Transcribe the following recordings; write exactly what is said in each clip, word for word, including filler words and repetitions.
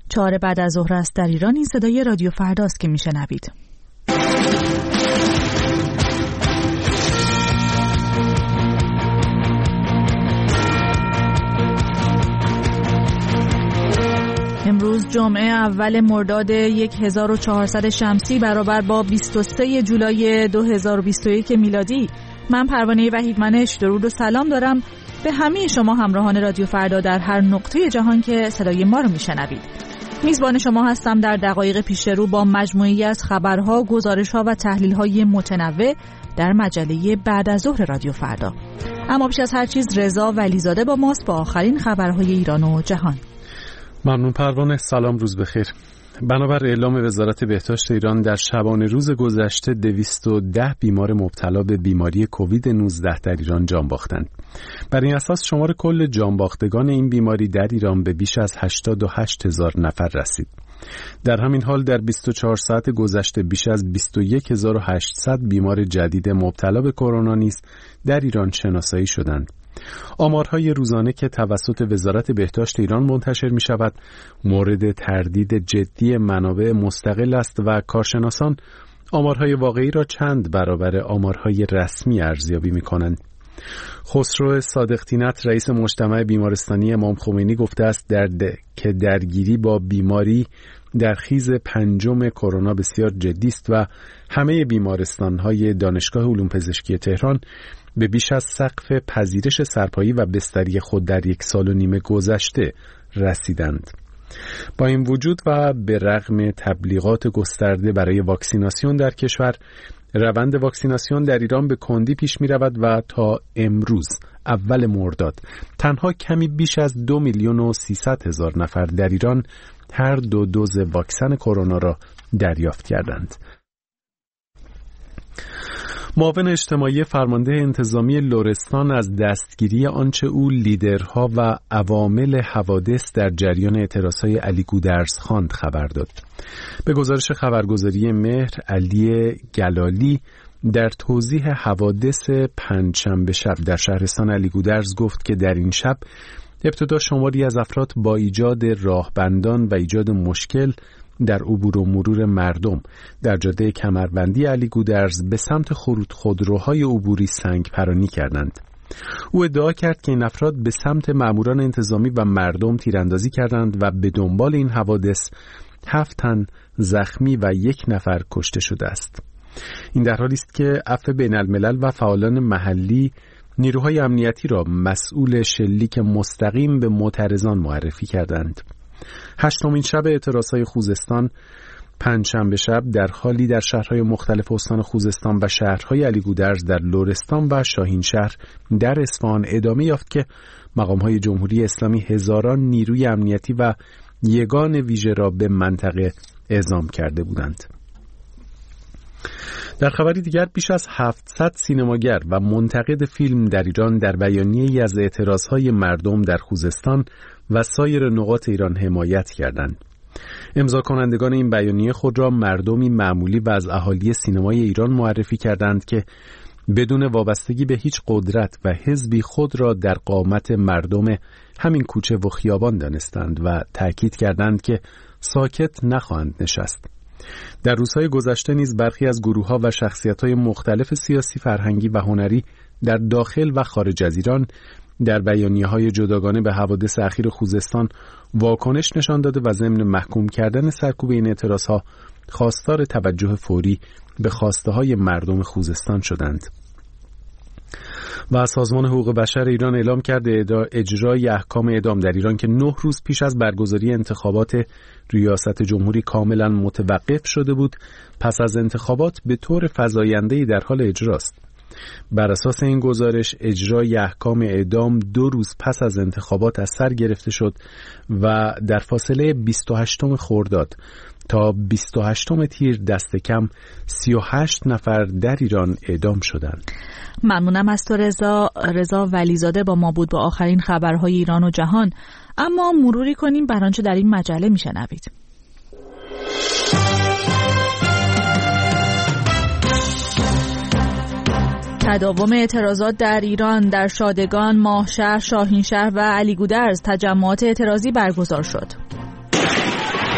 چهار بعد از ظهر است در ایران. این صدای رادیو فرداست که میشنوید. امروز جمعه اول مرداد هزار و چهارصد شمسی برابر با بیست و سوم جولای دو هزار و بیست و یک میلادی. من پروانه وحیدمنش درود و سلام دارم به همه شما همراهان رادیو فردا در هر نقطه جهان که صدای ما رو میشنوید. میزبان شما هستم در دقایق پیش رو با مجموعه‌ای از خبرها، گزارش‌ها و تحلیل‌های متنوع در مجله بعد از ظهر رادیو فردا. اما بیش از هر چیز رضا ولیزاده با ماست با آخرین خبرهای ایران و جهان. ممنون پروانه. سلام، روز بخیر. بنابر اعلام وزارت بهداشت ایران در شبانه روز گذشته دویست و ده بیمار مبتلا به بیماری کووید نوزده در ایران جان باختند. بر این اساس شمار کل جان باختگان این بیماری در ایران به بیش از هشتاد و هشت هزار نفر رسید. در همین حال در بیست و چهار ساعت گذشته بیش از بیست و یک هزار و هشتصد بیمار جدید مبتلا به کرونا نیز در ایران شناسایی شدند. آمارهای روزانه که توسط وزارت بهداشت ایران منتشر می شود مورد تردید جدی منابع مستقل است و کارشناسان آمارهای واقعی را چند برابر آمارهای رسمی ارزیابی می کنند. خسرو صادق‌طینت رئیس مجتمع بیمارستانی امام خمینی گفته است در ده که درگیری با بیماری در خیز پنجم کرونا بسیار جدی است و همه بیمارستان‌های دانشگاه علوم پزشکی تهران به بیش از سقف پذیرش سرپایی و بستری خود در یک سال و نیم گذشته رسیدند. با این وجود و به رغم تبلیغات گسترده برای واکسیناسیون در کشور، روند واکسیناسیون در ایران به کندی پیش می رود و تا امروز اول مرداد تنها کمی بیش از دو میلیون و سیصد هزار نفر در ایران هر دو دوز واکسن کرونا را دریافت کردند. معاون اجتماعی فرمانده انتظامی لرستان از دستگیری آنچه او لیدرها و عوامل حوادث در جریان اعتراضهای علی گودرز خواند خبر داد. به گزارش خبرگزاری مهر، علی گلالی در توضیح حوادث پنجشنبه شب در شهرستان علی گودرز گفت که در این شب ابتدا شماری از افراد با ایجاد راهبندان و ایجاد مشکل در عبور و مرور مردم در جاده کمربندی علی گودرز به سمت خرود خودروهای عبوری سنگ پرانی کردند. او ادعا کرد که این افراد به سمت ماموران انتظامی و مردم تیراندازی کردند و به دنبال این حوادث هفت تن زخمی و یک نفر کشته شده است. این در حالی است که عفو بین الملل و فعالان محلی نیروهای امنیتی را مسئول شلیک مستقیم به معترضان معرفی کردند. هشتمین شب اعتراضهای خوزستان پنجشنبه شب در حالی در شهرهای مختلف استان خوزستان و شهرهای علی گودرز در لرستان و شاهینشهر در اصفهان ادامه یافت که مقامهای جمهوری اسلامی هزاران نیروی امنیتی و یگان ویژه را به منطقه اعزام کرده بودند. در خبری دیگر بیش از هفتصد سینماگر و منتقد فیلم در ایران در بیانیه‌ای از اعتراضهای مردم در خوزستان و سایر نقاط ایران حمایت کردند. امضا کنندگان این بیانیه خود را مردمی معمولی و از اهالی سینمای ایران معرفی کردند که بدون وابستگی به هیچ قدرت و حزبی خود را در قامت مردم همین کوچه و خیابان دانستند و تأکید کردند که ساکت نخواهند نشست. در روزهای گذشته نیز برخی از گروه‌ها و شخصیت‌های مختلف سیاسی، فرهنگی و هنری در داخل و خارج از ایران در بیانیه‌های جداگانه به حوادث اخیر خوزستان واکنش نشان داده و ضمن محکوم کردن سرکوب این اعتراضها خواستار توجه فوری به خواسته‌های مردم خوزستان شدند. و سازمان حقوق بشر ایران اعلام کرده اجرای احکام اعدام در ایران که نه روز پیش از برگزاری انتخابات ریاست جمهوری کاملا متوقف شده بود، پس از انتخابات به طور فزاینده‌ای در حال اجراست. بر اساس این گزارش اجرای احکام اعدام دو روز پس از انتخابات از سر گرفته شد و در فاصله بیست و هشتم خرداد تا بیست و هشتم تیر دست کم سی و هشت نفر در ایران اعدام شدند. ممنونم از تو رضا. رضا ولیزاده با ما بود با آخرین خبرهای ایران و جهان. اما مروری کنیم بر آنچه در این مجله میشنوید. تداوم اعتراضات در ایران، در شادگان، ماهشهر، شاهینشهر و علی گودرز تجمعات اعتراضی برگزار شد.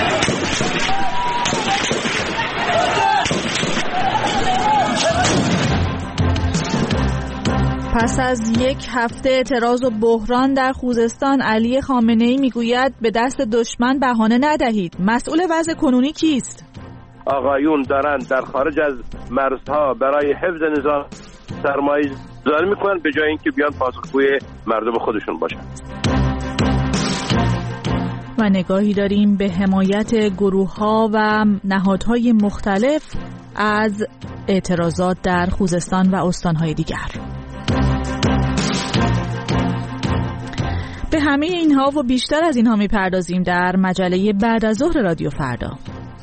پس از یک هفته اعتراض و بحران در خوزستان، علی خامنه‌ای میگوید به دست دشمن بهانه ندهید. مسئول وضع کنونی کیست؟ آقایون دارند در خارج از مرزها برای حفظ نظام سرمایه گذاری میکنن به جای اینکه بیان پاسخگوی مردم خودشون باشن. و نگاهی داریم به حمایت گروه‌ها و نهادهای مختلف از اعتراضات در خوزستان و استان‌های دیگر. به همه اینها و بیشتر از اینها میپردازیم در مجله بعد از ظهر رادیو فردا.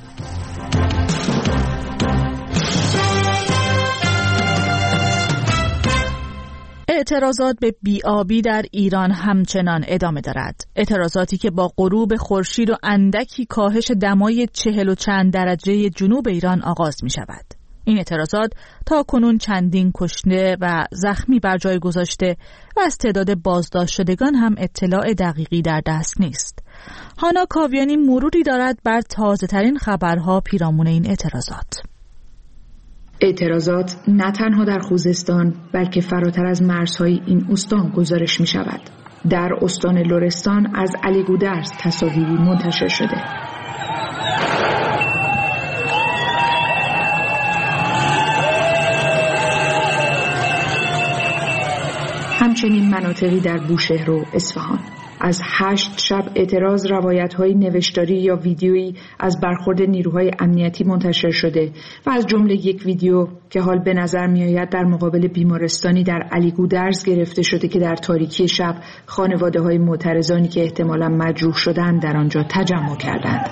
اعتراضات به بی‌آبی در ایران همچنان ادامه دارد. اعتراضاتی که با غروب خورشید و اندکی کاهش دمای چهل و چند درجه جنوب ایران آغاز می شود. این اعتراضات تا کنون چندین کشته و زخمی بر جای گذاشته و از تعداد بازداشت شدگان هم اطلاع دقیقی در دست نیست. هانا کاویانی مروری دارد بر تازه ترین خبرها پیرامون این اعتراضات. اعتراضات نه تنها در خوزستان بلکه فراتر از مرزهای این استان گزارش می شود. در استان لرستان از علی گودرز تصاویری منتشر شده. همچنین مناطقی در بوشهر و اصفهان. از هشت شب اعتراض روایت‌های نوشتاری یا ویدیویی از برخورد نیروهای امنیتی منتشر شده و از جمله یک ویدیو که حال به نظر می‌آید در مقابل بیمارستانی در علی گودرز گرفته شده که در تاریکی شب خانواده‌های معترضانی که احتمالاً مجروح شدند در آنجا تجمع کردند.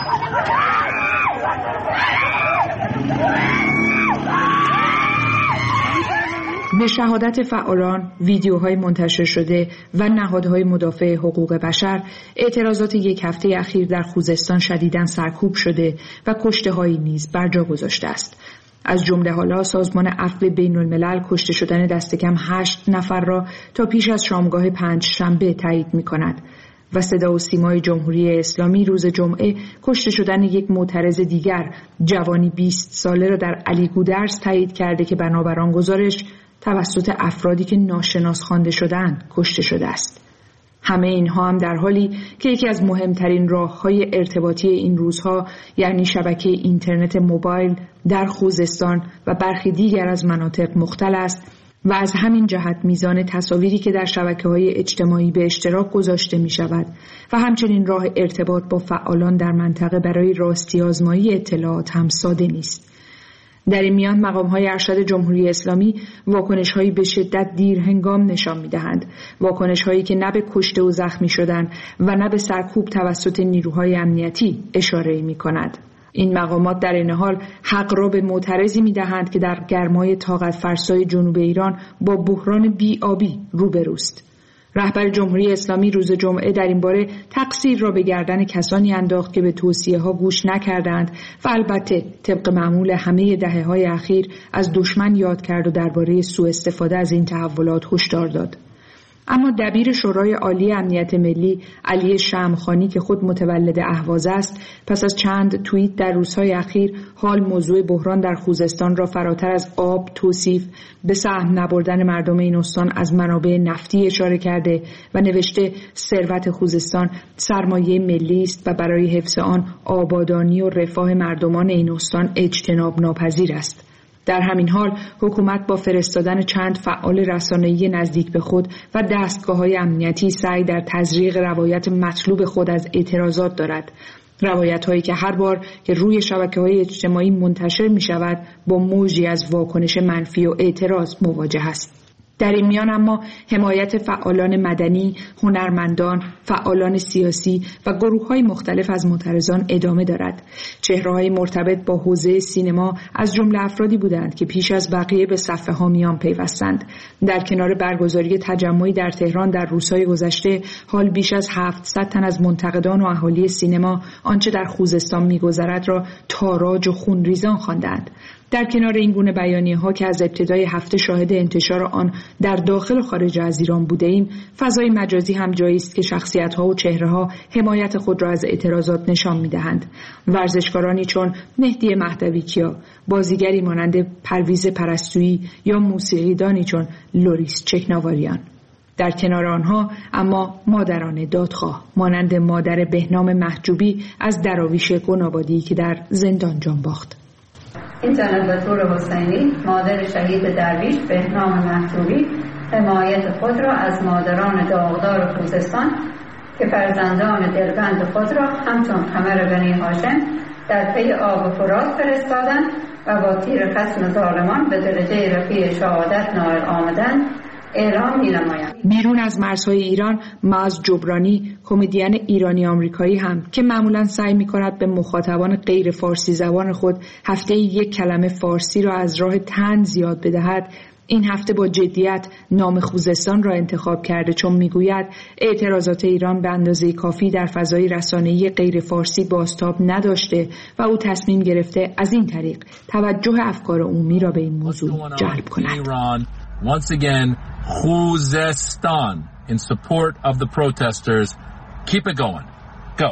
به شهادت فعالان، ویدیوهای منتشر شده و نهادهای مدافع حقوق بشر، اعتراضات یک هفته اخیر در خوزستان شدیداً سرکوب شده و کشته‌هایی نیز بر جا گذاشته است. از جمله حالا سازمان عفو بین الملل کشته شدن دست کم هشت نفر را تا پیش از شامگاه پنج شنبه تایید می‌کند و صدا و سیمای جمهوری اسلامی روز جمعه کشته شدن یک معترض دیگر، جوانی بیست ساله را در علی گودرز تایید کرده که بنابر آن گزارش توسط افرادی که ناشناس خوانده شدند کشته شده است. همه اینها هم در حالی که یکی از مهمترین راه‌های ارتباطی این روزها یعنی شبکه اینترنت موبایل در خوزستان و برخی دیگر از مناطق مختل است و از همین جهت میزان تصاویری که در شبکه‌های اجتماعی به اشتراک گذاشته می‌شود و همچنین راه ارتباط با فعالان در منطقه برای راستی آزمایی اطلاعات هم ساده نیست. در این میان مقام‌های ارشد جمهوری اسلامی واکنش‌هایی به شدت دیر هنگام نشان می‌دهند، واکنش‌هایی که نه به کشته و زخمی شدن و نه به سرکوب توسط نیروهای امنیتی اشاره می‌کند. این مقامات در این حال حق را به معترضی می‌دهند که در گرمای طاقت فرسای جنوب ایران با بحران بی‌آبی روبروست. رهبر جمهوری اسلامی روز جمعه در این باره تقصیر را به گردن کسانی انداخت که به توصیه‌ها گوش نکردند و البته طبق معمول همه دهه‌های اخیر از دشمن یاد کرد و درباره سوء استفاده از این تحولات هشدار داد. اما دبیر شورای عالی امنیت ملی علی شمخانی که خود متولد اهواز است، پس از چند توییت در روزهای اخیر حال موضوع بحران در خوزستان را فراتر از آب توصیف به سهم نبردن مردم این استان از منابع نفتی اشاره کرده و نوشته ثروت خوزستان سرمایه ملی است و برای حفظ آن آبادانی و رفاه مردمان این استان اجتناب ناپذیر است. در همین حال حکومت با فرستادن چند فعال رسانه‌ای نزدیک به خود و دستگاه‌های امنیتی سعی در تزریق روایت مطلوب خود از اعتراضات دارد. روایت‌هایی که هر بار که روی شبکه‌های اجتماعی منتشر می‌شود با موجی از واکنش منفی و اعتراض مواجه است. در این میان اما حمایت فعالان مدنی، هنرمندان، فعالان سیاسی و گروه‌های مختلف از معترضان ادامه دارد. چهره‌های مرتبط با حوزه سینما از جمله افرادی بودند که پیش از بقیه به صف حامیان پیوستند. در کنار برگزاری تجمعی در تهران در روزهای گذشته، حال بیش از هفتصد تن از منتقدان و اهالی سینما آنچه در خوزستان می‌گذرد را تاراج و خونریزان خواندند. در کنار این گونه بیانیه‌ها که از ابتدای هفته شاهد انتشار آن در داخل و خارج از ایران بوده‌ایم، فضای مجازی هم جایی است که شخصیت‌ها و چهره‌ها حمایت خود را از اعتراضات نشان می‌دهند. ورزشکارانی چون مهدی مهدویکیا، بازیگری مانند پرویز پرستویی یا موسیقیدانی چون لوریس چکناواریان. در کنار آنها اما مادران دادخواه مانند مادر بهنام محجوبی از دراویش گنابادی که در زندان جان باخت. این جناب بطور حسینی مادر شهید درویش بهنام محجوبی حمایت خود را از مادران داغدار خوزستان که فرزندان دلبند خود را همچون قمر بنی هاشم در پی آب فرات فرستادند و با تیر خصم ظالمان به درجه رفیع شهادت نائل آمدند اعلام می‌نمایند. بیرون از مرزهای ایران، معاذ جبرانی، کمدین ایرانی آمریکایی هم که معمولاً سعی می‌کند به مخاطبان غیر فارسی زبان خود هفته یک کلمه فارسی را از راه طنز یاد بدهد، این هفته با جدیت نام خوزستان را انتخاب کرده، چون میگوید اعتراضات ایران به اندازه کافی در فضای رسانه‌ای غیر فارسی بازتاب نداشته و او تصمیم گرفته از این طریق توجه افکار عمومی را به این موضوع جلب کند. Once again, Khuzestan in support of the protesters. Keep it going. Go.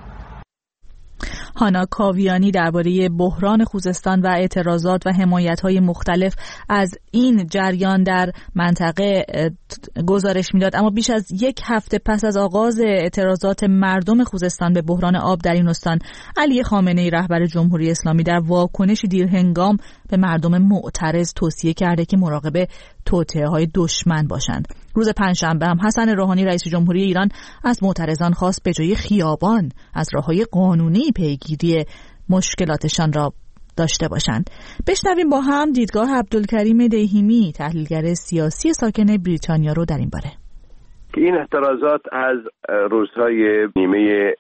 هانا کاویانی درباره بحران خوزستان و اعتراضات و حمایت‌های مختلف از این جریان در منطقه گزارش می‌داد. اما بیش از یک هفته پس از آغاز اعتراضات مردم خوزستان به بحران آب در این استان، علی خامنه‌ای رهبر جمهوری اسلامی در واکنشی دیرهنگام به مردم معترض توصیه کرده که مراقب توطئه‌های دشمن باشند. روز پنجشنبه هم حسن روحانی رئیس جمهوری ایران از معترضان خواست به جای خیابان از راه‌های قانونی پیگیری مشکلاتشان را داشته باشند. بشنویم با هم دیدگاه عبدالکریم دیهیمی، تحلیلگر سیاسی ساکن بریتانیا رو در این باره. این اعتراضات از روزهای نیمه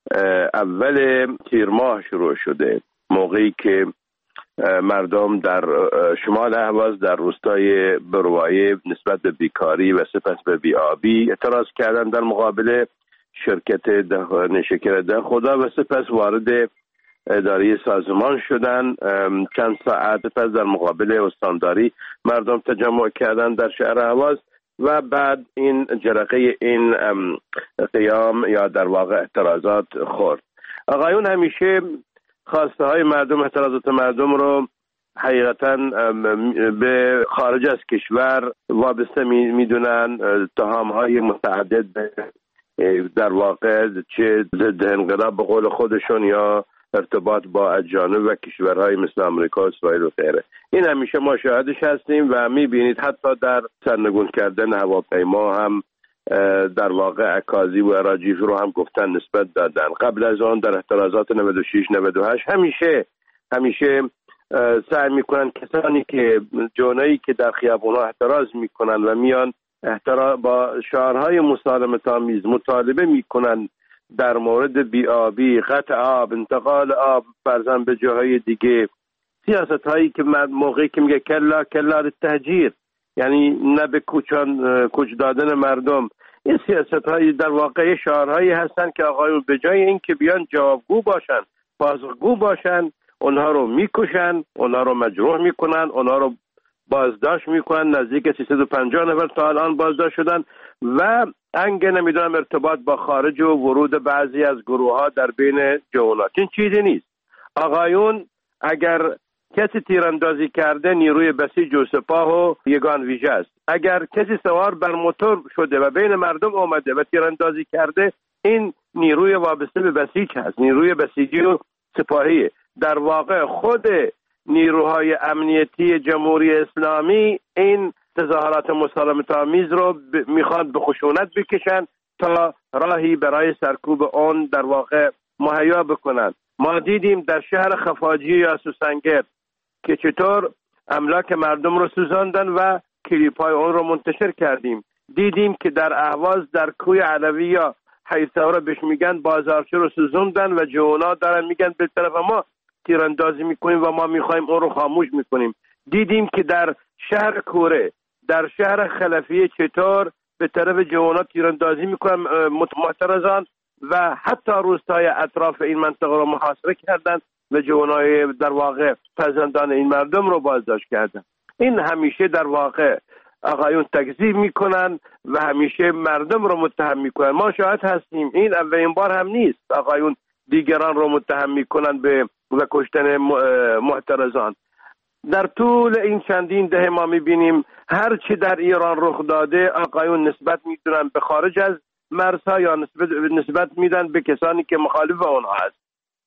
اول تیر ماه شروع شده، موقعی که مردم در شمال اهواز در روستای بروایه نسبت به بیکاری و سپس به بیابی اعتراض کردند در مقابل شرکت نشکر ده خدا و سپس وارد اداره سازمان شدن. چند ساعت پس در مقابل استانداری مردم تجمع کردند در شهر اهواز و بعد این جرقه این قیام یا در واقع اعتراضات خورد. آقایون همیشه خواسته های مردم، اعتراضات مردم رو حقیقتا به خارج از کشور وابسته میدونن. اتهام های متعدد در واقع چه ضد انقلاب به قول خودشون یا ارتباط با اجانب و کشورهای مثل آمریکا و اسرائیل و غیره. این همیشه ما شاهدش هستیم و میبینید حتی در سرنگون کردن هواپیما هم در واقع اکاذیب و اراجیف رو هم گفتن نسبت دادن. قبل از آن در اعتراضات نود و شش نود و هشت همیشه همیشه سعی میکنن کسانی که جونایی که در خیابونا اعتراض میکنن و میان احتراز با شعارهای مسالمت آمیز مطالبه میکنن در مورد بیابی، قطع آب، انتقال آب فرضاً به جاهای دیگه، سیاست هایی که موقعی که میگه کلا کلا تهجیر، یعنی نه به کوچان کوچ دادن مردم، این سیاست هایی در واقع شعارهایی هستن که آقایون به جای این که بیان جوابگو باشن، پاسخگو باشن، اونها رو میکشن، اونها رو مجروح میکنن، اونها رو بازداشت میکنن. نزدیک سیصد و پنجاه نفر تا الان بازداشت شدن و انگ نمیدونم ارتباط با خارج و ورود بعضی از گروه ها در بین جوانات. این چیزی نیست آقایون. اگر کسی تیراندازی کرده نیروی بسیج و سپاه و یگان ویژه است. اگر کسی سوار بر موتور شده و بین مردم آمده و تیراندازی کرده، این نیروی وابسته به بسیج هست، نیروی بسیجی و سپاهی. در واقع خود نیروهای امنیتی جمهوری اسلامی این تظاهرات مسالمت‌آمیز رو ب... میخواد به خشونت بکشن تا راهی برای سرکوب اون در واقع مهیا بکنن. ما دیدیم در شهر خفاجی یا سوسنگر که چطور املاک مردم رو سوزاندن و کلیپ‌های اون رو منتشر کردیم. دیدیم که در اهواز در کوی علوی یا حیثوره بهش میگن بازارچه رو سوزوندن و جوونا دارن میگن به طرف ما تیراندازی میکنیم و ما میخوایم اون رو خاموش میکنیم. دیدیم که در شهر کوره، در شهر خلفیه چطور به طرف جوانات تیراندازی میکنن معترضان و حتی روستای اطراف این منطقه رو محاصره کردند و جوانای در واقع فرزندان این مردم رو بازداشت کردند. این همیشه در واقع آقایون تکذیب میکنن و همیشه مردم رو متهم میکنن. ما شاهد هستیم، این اولین بار هم نیست آقایون دیگران رو متهم میکنن به و کشتن معترضان. در طول این چندین دهه ما میبینیم هر چی در ایران رخ داده آقایون نسبت میدونن به خارج از مرزها یا نسبت, نسبت میدن به کسانی که مخالف اونها هست.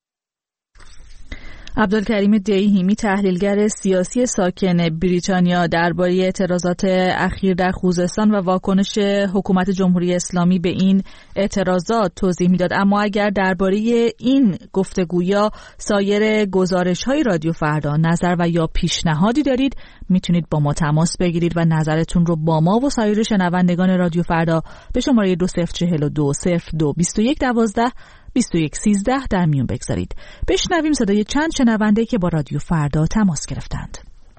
عبدالکریم دیهیمی، تحلیلگر سیاسی ساکن بریتانیا، درباره اعتراضات اخیر در خوزستان و واکنش حکومت جمهوری اسلامی به این اعتراضات توضیح میداد. اما اگر درباره این گفتگویا سایر گزارش‌های رادیو فردا نظر و یا پیشنهادی دارید، میتونید با ما تماس بگیرید و نظرتون رو با ما و سایر شنوندگان رادیو فردا به شماره دو صفر چهل و دو صفر دو بیست و یک دوازده بیست و یک سیزده در میون بگذارید. بشنویم صدای چند شنونده که با رادیو فردا تماس گرفتند.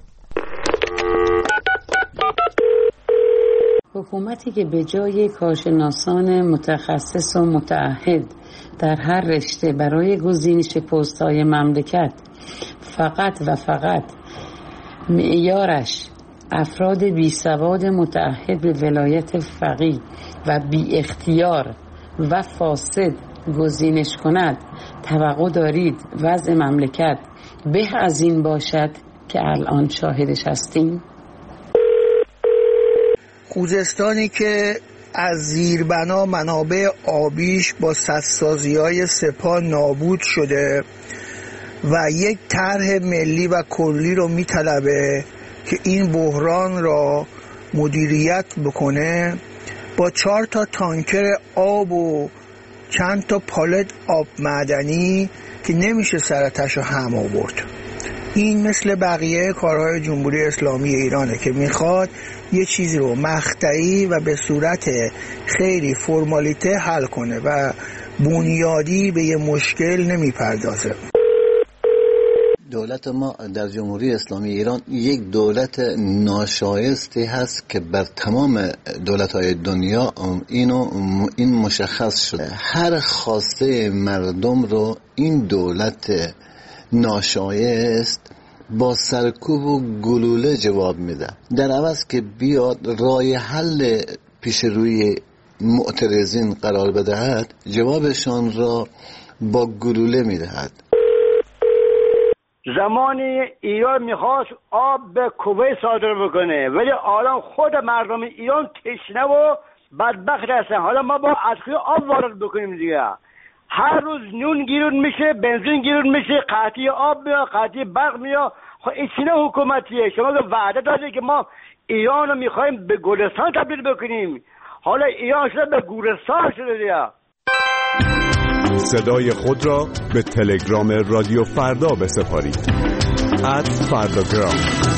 حکومتی که به جای کارشناسان متخصص و متعهد در هر رشته برای گزینش پست‌های مملکت فقط و فقط معیارش افراد بی سواد متعهد به ولایت فقیه و بی اختیار و فاسد گزینش کند، توقع دارید وضع مملکت به از این باشد که الان شاهدش هستیم؟ خوزستانی که از زیربنا منابع آبیش با سدسازی‌های سپاه نابود شده و یک طرح ملی و کلی رو میطلبه که این بحران را مدیریت بکنه، با چهار تا تانکر آب و چند تا پالت آب معدنی که نمیشه سرتش رو هم آورد. این مثل بقیه کارهای جمهوری اسلامی ایرانه که میخواد یه چیزی رو مقطعی و به صورت خیلی فرمالیته حل کنه و بنیادی به یه مشکل نمیپردازه. دولت ما در جمهوری اسلامی ایران یک دولت ناشایستی هست که بر تمام دولت‌های دنیا اینو این مشخص شده. هر خواسته مردم رو این دولت ناشایست با سرکوب و گلوله جواب میده، در عوض که بیاد راه حل پیش روی معترضین قرار بدهد، جوابشان را با گلوله میدهد. زمانی ایران میخواست آب به کویت صادر بکنه، ولی الان خود مردم ایران تشنه و بدبخت هستن. حالا ما با از آب وارد بکنیم دیگه. هر روز نون گیرون میشه، بنزین گیرون میشه، قطعی آب میاد، قطعی برق میاد. خب این چه حکومتیه؟ شما وعده داده که ما ایران رو میخوایم به گلستان تبدیل بکنیم، حالا ایران شده به گورستان شده دیگه. صدای خود را به تلگرام رادیو فردا بسپارید. ات فرداگرام.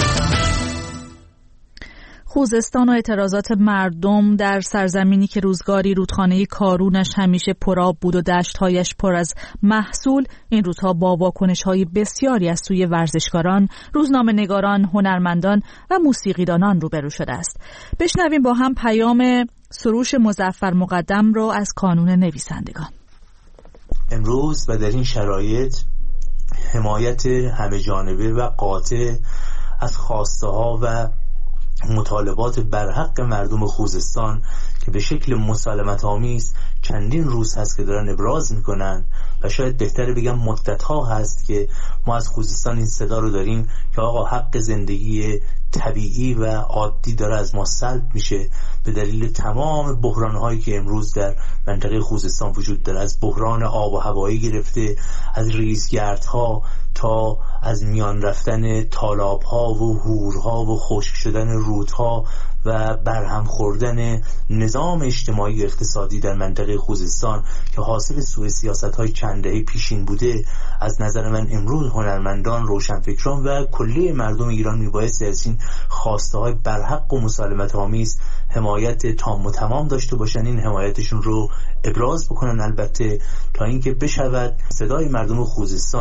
خوزستان و اعتراضات مردم در سرزمینی که روزگاری رودخانه کارونش همیشه پرآب بود و دشت‌هایش پر از محصول، این روزها با واکنش‌های بسیاری از سوی ورزشکاران، روزنامه‌نگاران، هنرمندان و موسیقیدانان روبرو شده است. بشنویم با هم پیام سروش مظفر مقدم را از کانون نویسندگان. امروز و در این شرایط حمایت همه جانبه و قاطع از خواسته ها و مطالبات برحق مردم خوزستان که به شکل مسالمت آمیز چندین روز هست که دارن ابراز میکنن و شاید بهتره بگم مدت ها هست که ما از خوزستان این صدا رو داریم که آقا حق زندگی طبیعی و عادی داره از ما سلب میشه به دلیل تمام بحران هایی که امروز در منطقه خوزستان وجود داره، از بحران آب و هوایی گرفته، از ریزگردها تا از میان رفتن تالاب‌ها و هورها و خشک شدن رودها و برهم خوردن نظام اجتماعی و اقتصادی در منطقه خوزستان که حاصل سوء سیاست‌های چند دهه پیشین بوده. از نظر من امروز هنرمندان، روشنفکران و کلی مردم ایران میبایست از این خواسته‌های برحق و مسالمت آمیز حمایت تام و تمام داشته باشن، این حمایتشون رو ابراز بکنن، البته تا اینکه بشود صدای مردم خوزستان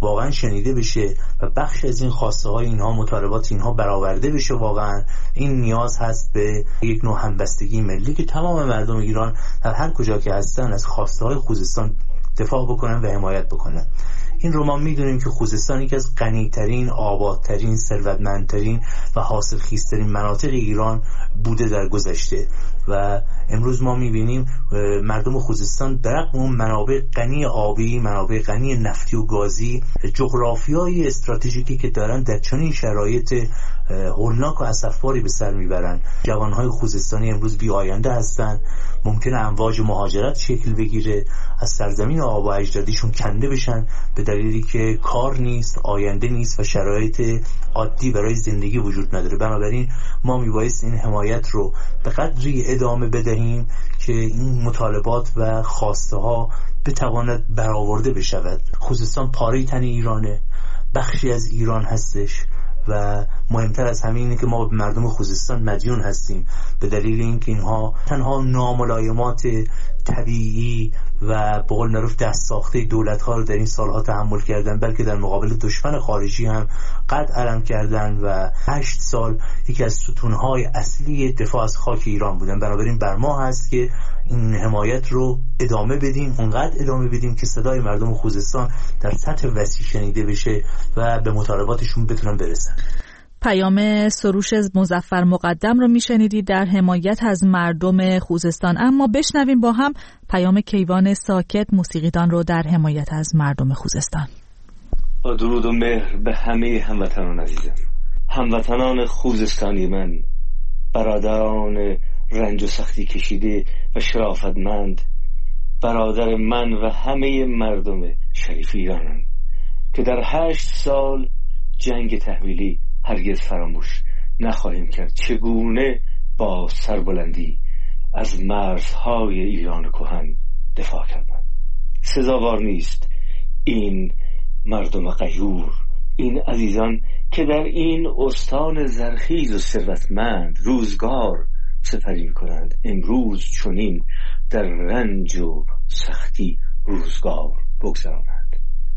واقعا شنیده بشه و بخش از این خواسته های اینها، مطالبات اینها برآورده بشه، واقعا این نیاز هست به یک نوع همبستگی ملی که تمام مردم ایران در هر کجا که هستن از خواسته های خوزستان دفاع بکنن و حمایت بکنن. این رو ما میدونیم که خوزستان یکی از غنی‌ترین، آبادترین، ثروتمندترین و حاصلخیزترین مناطق ایران بوده در گذشته و امروز ما میبینیم مردم خوزستان در رغم اون منابع غنی آبی، منابع غنی نفتی و گازی، جغرافیای استراتژیکی که دارن، در چنین شرایط هولناک و اسفباری به سر میبرن. جوانهای خوزستانی امروز بی آینده هستن، ممکنه امواج مهاجرت شکل بگیره، از سرزمین آب و اجدادیشون کنده بشن به دلیلی که کار نیست، آینده نیست و شرایط عادی برای زندگی وجود نداره. بنابراین ما میبایست این حمایت رو به قدری ادامه بدهیم که این مطالبات و خواسته ها بتواند برآورده بشود. خوزستان پاره تن ایرانه، بخشی از ایران هستش و مهمتر از همه اینه که ما به مردم خوزستان مدیون هستیم به دلیل اینکه اینها تنها ناملایمات طبیعی و به قول معروف دست ساخته دولت ها رو در این سالها تحمل کردن، بلکه در مقابل دشمن خارجی هم قد علم کردن و هشت سال یکی از ستونهای اصلی دفاع از خاک ایران بودن. بنابراین بر ما هست که این حمایت رو ادامه بدیم، اونقدر ادامه بدیم که صدای مردم خوزستان در سطح وسیع شنیده بشه و به مطالباتشون بتونن برسن. پیام سروش مظفر مقدم رو میشنیدید در حمایت از مردم خوزستان. اما بشنویم با هم پیام کیوان ساکت موسیقیدان رو در حمایت از مردم خوزستان. با درود و مهر به همه هموطنان عزیزم، هموطنان خوزستانی من، برادران رنج و سختی کشیده و شرافتمند، برادر من و همه مردم شریف ایرانم که در هشت سال جنگ تحمیلی هرگز فراموش نخواهیم کرد چگونه با سربلندی از مرزهای ایران کهن دفاع کردند. سزاوار نیست این مردم غیور، این عزیزان که در این استان زرخیز و ثروتمند روزگار سپری می‌کنند، امروز چنین در رنج و سختی روزگار بگذرانند.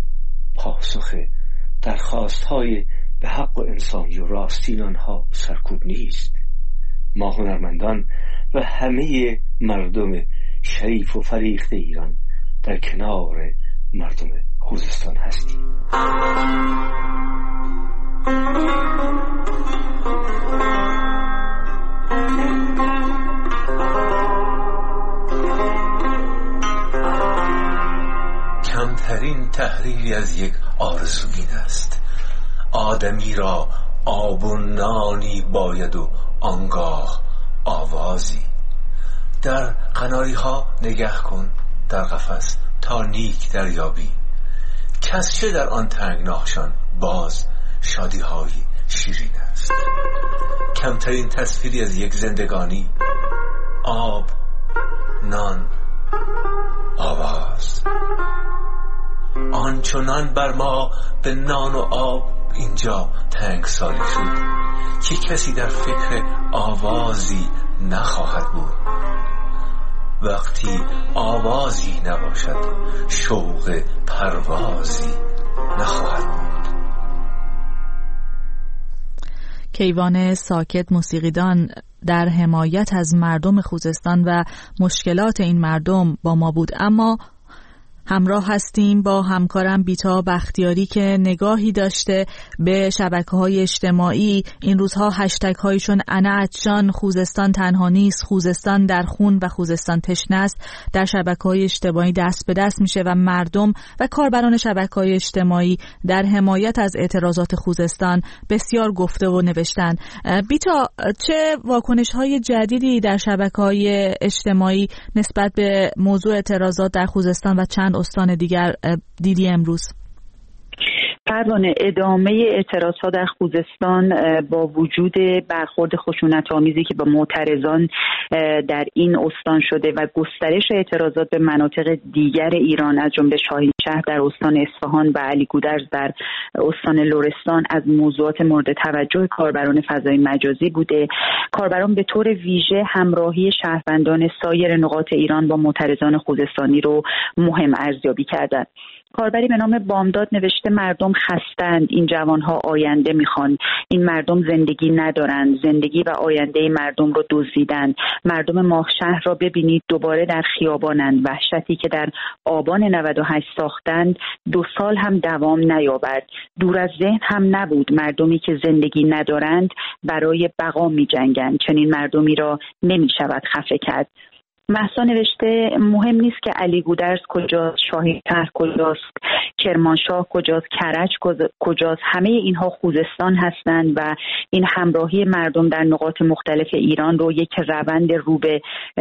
پاسخ درخواست‌های به حق و انسانی و راستین آنها سرکوب نیست. ما هنرمندان و همه مردم شریف و فریخته ایران در کنار مردم خوزستان هستیم. کمترین تحریری از یک آرزو این است: آدمی را آب و نانی باید و آنگاه آوازی. در قناری ها نگه کن در قفس تا نیک دریابی، کس چه در آن تنگناهشان باز شادی های شیرین است. کمترین تصویری از یک زندگانی: آب، نان، آواز. آنچنان بر ما به نان و آب اینجا تنگ سالی شد که کسی در فکر آوازی نخواهد بود. وقتی آوازی نباشد شوق پروازی نخواهد بود. کیوان ساکت موسیقیدان در حمایت از مردم خوزستان و مشکلات این مردم با ما بود. اما همراه هستیم با همکارم بیتا بختیاری که نگاهی داشته به شبکه‌های اجتماعی. این روزها هشتگ هایشون انا عطشان، خوزستان تنها نیست، خوزستان در خون و خوزستان تشنه است در شبکه‌های اجتماعی دست به دست میشه و مردم و کاربران شبکه‌های اجتماعی در حمایت از اعتراضات خوزستان بسیار گفته و نوشتن. بیتا، چه واکنش‌های جدیدی در شبکه‌های اجتماعی نسبت به موضوع اعتراضات در خوزستان و چند استان دیگر دیدی امروز؟ پروانه، ادامه اعتراضها در خوزستان با وجود برخورد خشونت‌آمیزی که با معترضان در این استان شده و گسترش اعتراضات به مناطق دیگر ایران از جمله شاهینشهر در استان اصفهان و علی گودرز در استان لرستان از موضوعات مورد توجه کاربران فضای مجازی بوده. کاربران به طور ویژه همراهی شهروندان سایر نقاط ایران با معترضان خوزستانی رو مهم ارزیابی کردند. کاربری به نام بامداد نوشته مردم خستند، این جوانها آینده میخوان، این مردم زندگی ندارند، زندگی و آینده مردم رو دزدیدن. مردم ماهشهر را ببینید دوباره در خیابانند. وحشتی که در آبان نود و هشت ساختند دو سال هم دوام نیاورد. دور از ذهن هم نبود مردمی که زندگی ندارند برای بقا می جنگند. چنین مردمی را نمی شود خفه کرد. مهسا نوشته مهم نیست که علی گودرز کجاست، شاهین‌طرح کجاست، کرمانشاه کجاست، کرج کجاست، همه اینها خوزستان هستند و این همراهی مردم در نقاط مختلف ایران رو یک روند رو به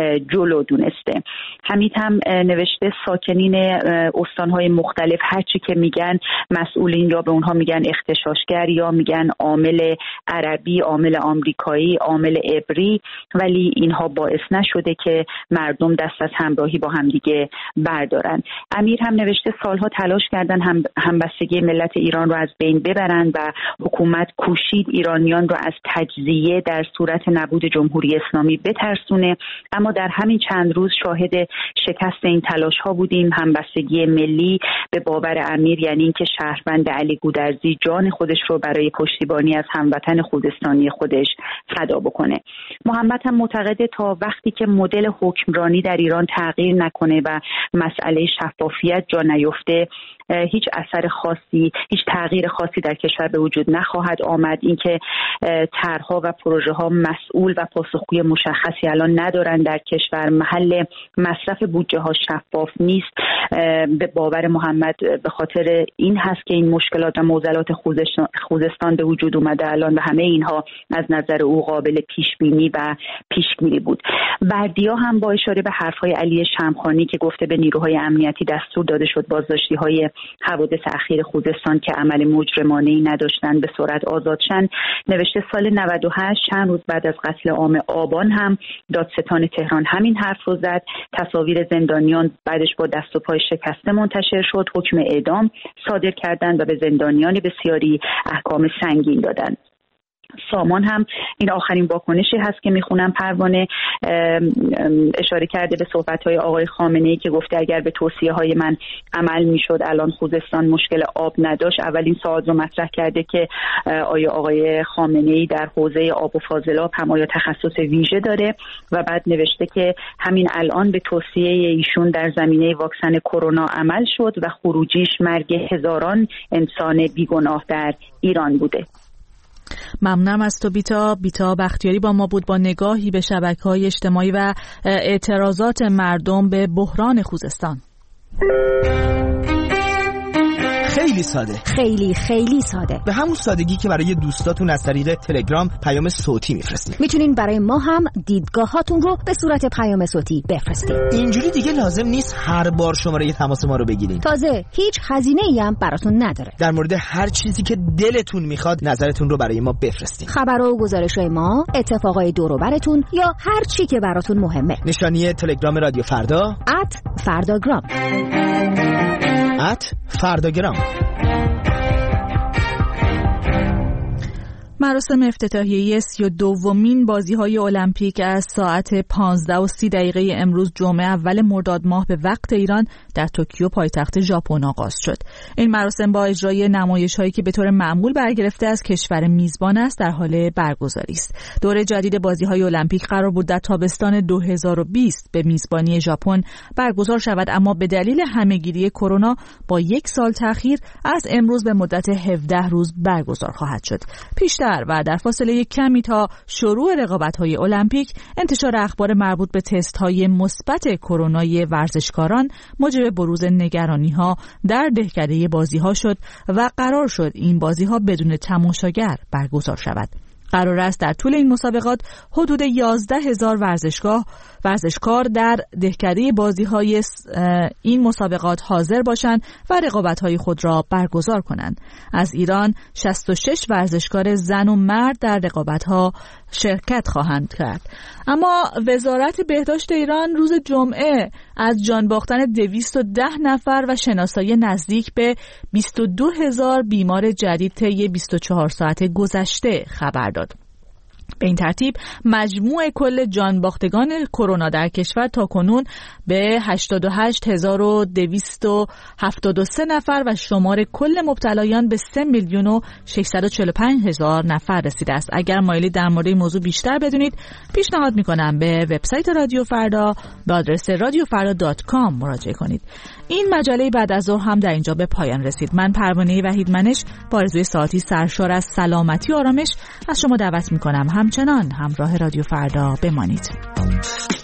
جلو دونسته. حمید هم نوشته ساکنین استانهای مختلف هرچی که میگن مسئولین یا به اونها میگن اغتشاشگر یا میگن عامل عربی، عامل آمریکایی، عامل عبری، ولی اینها باعث نشده که مردم دست از همراهی با همدیگه بردارن. امیر هم نوشته سالها تلاش کردن هم همبستگی ملت ایران رو از بین ببرن و حکومت کوشید ایرانیان رو از تجزیه در صورت نبود جمهوری اسلامی بترسونه، اما در همین چند روز شاهد شکست این تلاش ها بودیم. همبستگی ملی به باور امیر یعنی اینکه شهروند علی گودرزی جان خودش رو برای پشتیبانی از هموطن خوزستانی خودش فدا بکنه. محمد هم معتقده تا وقتی که مدل حکمرانی در ایران تغییر نکنه و مسئله شفافیت جا نیفته هیچ اثر خاصی، هیچ تغییر خاصی در کشور به وجود نخواهد آمد. اینکه طرح‌ها و پروژه‌ها مسئول و پاسخگوی مشخصی الان ندارن در کشور، محل مصرف بودجه‌ها شفاف نیست، به باور محمد به خاطر این هست که این مشکلات و معضلات خوزستان به وجود اومده الان و همه اینها از نظر او قابل پیش بینی و پیشگیری بود. بردیا هم با اشاره به حرف‌های علی شمخانی که گفته به نیروهای امنیتی دستور داده شد بازداشتی‌های حوادث اخیر خوزستان که عمل مجرمانه‌ای نداشتن به سرعت آزاد شن، نوشته سال نود و هشت چند روز بعد از قتل عام آبان هم دادستان تهران همین حرف رو زد. تصاویر زندانیان بعدش با دست و پای شکسته منتشر شد، حکم اعدام صادر کردند و به زندانیان بسیاری احکام سنگین دادند. سامان هم این آخرین واکنشی هست که میخونم پروانه، اشاره کرده به صحبت‌های آقای خامنه‌ای که گفته اگر به توصیه‌های من عمل میشد الان خوزستان مشکل آب نداشت. اولین سوال رو مطرح کرده که آیا آقای خامنه‌ای در حوزه آب و فاضلاب هم آیا تخصص ویژه داره و بعد نوشته که همین الان به توصیه ایشون در زمینه واکسن کرونا عمل شد و خروجیش مرگ هزاران انسان بیگناه در ایران بوده. ممنونم از تو بیتا. بیتا بختیاری با ما بود با نگاهی به شبکه‌های اجتماعی و اعتراضات مردم به بحران خوزستان. خیلی ساده، خیلی خیلی ساده، به همون سادگی که برای دوستاتون از طریق تلگرام پیام صوتی میفرستید. میتونین برای ما هم دیدگاهاتون رو به صورت پیام صوتی بفرستید. اینجوری دیگه لازم نیست هر بار شماره تماس ما رو بگیرین. تازه هیچ هزینه‌ای هم براتون نداره. در مورد هر چیزی که دلتون میخواد نظرتون رو برای ما بفرستین. خبرها و گزارش‌های ما، اتفاقای دور و برتون یا هر چی که براتون مهمه. نشانی تلگرام رادیو فردا ات فرداگرام ات فرداگرام. مراسم افتتاحیه سی و دومین بازی‌های المپیک از ساعت پانزده و سی دقیقه امروز جمعه اول مرداد ماه به وقت ایران در توکیو پایتخت ژاپن آغاز شد. این مراسم با اجرای نمایش‌هایی که به طور معمول برگرفته از کشور میزبان است در حال برگزاری است. دوره جدید بازی‌های المپیک قرار بود در تابستان دو هزار و بیست به میزبانی ژاپن برگزار شود، اما به دلیل همه‌گیری کرونا با یک سال تأخیر از امروز به مدت هفده روز برگزار خواهد شد. پیشتر و در فاصله کمی تا شروع رقابت‌های المپیک انتشار اخبار مربوط به تست‌های مثبت کرونای ورزشکاران موجب بروز نگرانی‌ها در دهکده بازی‌ها شد و قرار شد این بازی‌ها بدون تماشاگر برگزار شود. قرار است در طول این مسابقات حدود یازده هزار ورزشگاه ورزشکار در دهکده بازی‌های این مسابقات حاضر باشند و رقابت‌های خود را برگزار کنند. از ایران شصت و شش ورزشکار زن و مرد در رقابت‌ها شرکت خواهند کرد. اما وزارت بهداشت ایران روز جمعه از جان باختن دویست و ده نفر و شناسایی نزدیک به بیست و دو هزار بیمار جدید طی بیست و چهار ساعت گذشته خبر داد. به این ترتیب مجموع کل جانباختگان کرونا در کشور تا کنون به هشتاد و هشت هزار و دویست و هفتاد و سه نفر و شمار کل مبتلایان به سه میلیون و ششصد و چهل و پنج هزار نفر رسیده است. اگر مایلید در مورد این موضوع بیشتر بدونید، پیشنهاد میکنم به وبسایت رادیو فردا به آدرس رادیو فردا دات کام مراجعه کنید. این مجله بعد از ظهر هم در اینجا به پایان رسید. من پروانه وحیدمنش با آرزوی ساعتی سرشار از سلامتی و آرامش از شما دعوت میکنم همچنان همراه رادیو فردا بمانید.